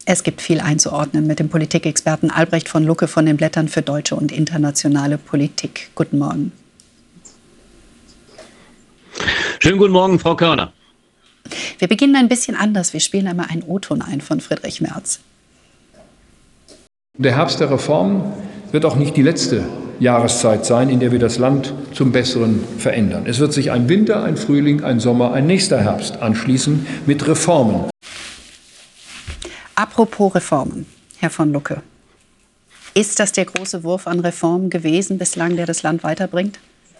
Es gibt viel einzuordnen mit dem Politikexperten Albrecht von Lucke von den Blättern für deutsche und internationale Politik. Guten Morgen. Schönen guten Morgen, Frau Körner. Wir beginnen ein bisschen anders. Wir spielen einmal einen O-Ton ein von Friedrich Merz. Der Herbst der Reformen wird auch nicht die letzte Jahreszeit sein, in der wir das Land zum Besseren verändern. Es wird sich ein Winter, ein Frühling, ein Sommer, ein nächster Herbst anschließen mit Reformen. Apropos Reformen, Herr von Lucke. Ist das der große Wurf an Reformen gewesen bislang, der das Land weiterbringt?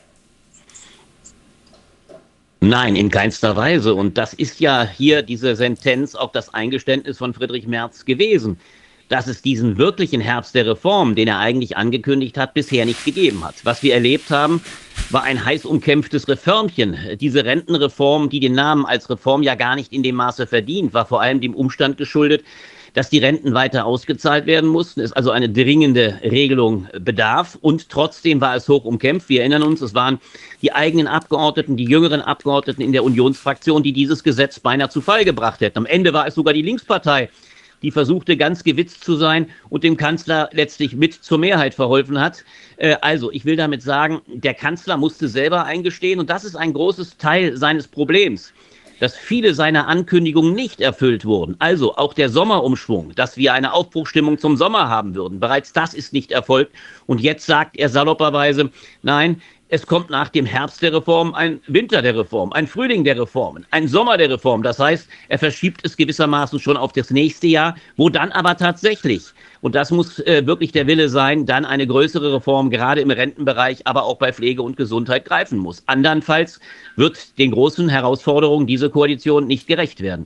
Nein, in keinster Weise. Und das ist ja hier diese Sentenz auch das Eingeständnis von Friedrich Merz gewesen, dass es diesen wirklichen Herbst der Reform, den er eigentlich angekündigt hat, bisher nicht gegeben hat. Was wir erlebt haben, war ein heiß umkämpftes Reformchen. Diese Rentenreform, die den Namen als Reform ja gar nicht in dem Maße verdient, war vor allem dem Umstand geschuldet, dass die Renten weiter ausgezahlt werden mussten, es also eine dringende Regelung bedarf. Und trotzdem war es hoch umkämpft. Wir erinnern uns, es waren die eigenen Abgeordneten, die jüngeren Abgeordneten in der Unionsfraktion, die dieses Gesetz beinahe zu Fall gebracht hätten. Am Ende war es sogar die Linkspartei, die versuchte, ganz gewitzt zu sein und dem Kanzler letztlich mit zur Mehrheit verholfen hat. Also, ich will damit sagen, der Kanzler musste selber eingestehen, und das ist ein großes Teil seines Problems, dass viele seiner Ankündigungen nicht erfüllt wurden. Also auch der Sommerumschwung, dass wir eine Aufbruchstimmung zum Sommer haben würden. Bereits das ist nicht erfolgt. Und jetzt sagt er salopperweise, nein, es kommt nach dem Herbst der Reform ein Winter der Reform, ein Frühling der Reformen, ein Sommer der Reform. Das heißt, er verschiebt es gewissermaßen schon auf das nächste Jahr, wo dann aber tatsächlich, und das muss wirklich der Wille sein, dann eine größere Reform gerade im Rentenbereich, aber auch bei Pflege und Gesundheit greifen muss. Andernfalls wird den großen Herausforderungen dieser Koalition nicht gerecht werden.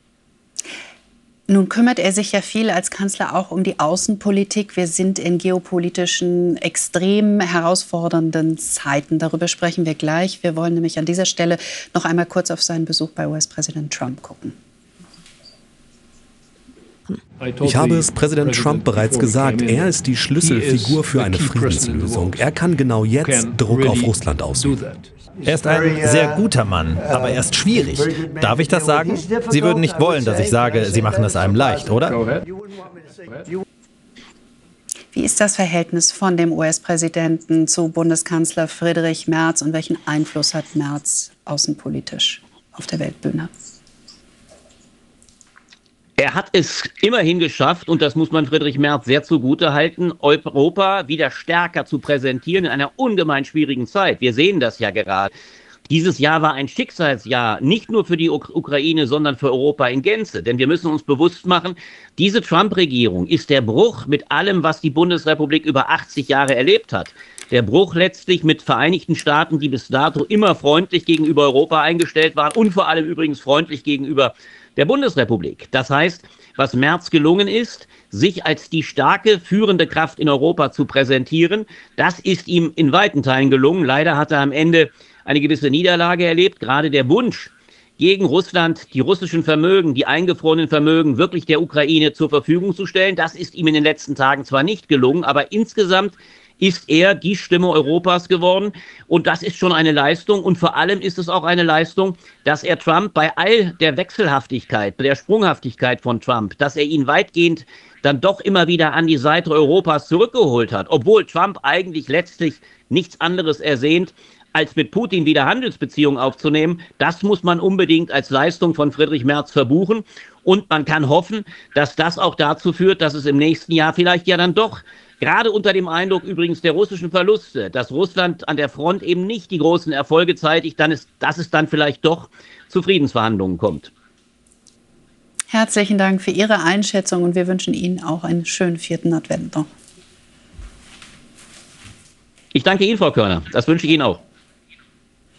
Nun kümmert er sich ja viel als Kanzler auch um die Außenpolitik. Wir sind in geopolitischen, extrem herausfordernden Zeiten. Darüber sprechen wir gleich. Wir wollen nämlich an dieser Stelle noch einmal kurz auf seinen Besuch bei US-Präsident Trump gucken. Ich habe es Präsident Trump bereits gesagt, er ist die Schlüsselfigur für eine Friedenslösung. Er kann genau jetzt Druck auf Russland ausüben. Er ist ein sehr guter Mann, aber er ist schwierig. Darf ich das sagen? Sie würden nicht wollen, dass ich sage, Sie machen es einem leicht, oder? Wie ist das Verhältnis von dem US-Präsidenten zu Bundeskanzler Friedrich Merz und welchen Einfluss hat Merz außenpolitisch auf der Weltbühne? Er hat es immerhin geschafft, und das muss man Friedrich Merz sehr zugutehalten, Europa wieder stärker zu präsentieren in einer ungemein schwierigen Zeit. Wir sehen das ja gerade. Dieses Jahr war ein Schicksalsjahr, nicht nur für die Ukraine, sondern für Europa in Gänze. Denn wir müssen uns bewusst machen, diese Trump-Regierung ist der Bruch mit allem, was die Bundesrepublik über 80 Jahre erlebt hat. Der Bruch letztlich mit Vereinigten Staaten, die bis dato immer freundlich gegenüber Europa eingestellt waren und vor allem übrigens freundlich gegenüber der Bundesrepublik. Das heißt, was Merz gelungen ist, sich als die starke führende Kraft in Europa zu präsentieren, das ist ihm in weiten Teilen gelungen. Leider hat er am Ende eine gewisse Niederlage erlebt. Gerade der Wunsch, gegen Russland die russischen Vermögen, die eingefrorenen Vermögen wirklich der Ukraine zur Verfügung zu stellen, das ist ihm in den letzten Tagen zwar nicht gelungen, aber insgesamt ist er die Stimme Europas geworden. Und das ist schon eine Leistung. Und vor allem ist es auch eine Leistung, dass er Trump bei all der Wechselhaftigkeit, der Sprunghaftigkeit von Trump, dass er ihn weitgehend dann doch immer wieder an die Seite Europas zurückgeholt hat. Obwohl Trump eigentlich letztlich nichts anderes ersehnt, als mit Putin wieder Handelsbeziehungen aufzunehmen. Das muss man unbedingt als Leistung von Friedrich Merz verbuchen. Und man kann hoffen, dass das auch dazu führt, dass es im nächsten Jahr vielleicht ja dann doch, gerade unter dem Eindruck übrigens der russischen Verluste, dass Russland an der Front eben nicht die großen Erfolge zeitigt, dass es dann vielleicht doch zu Friedensverhandlungen kommt. Herzlichen Dank für Ihre Einschätzung und wir wünschen Ihnen auch einen schönen 4. Advent noch. Ich danke Ihnen, Frau Körner. Das wünsche ich Ihnen auch.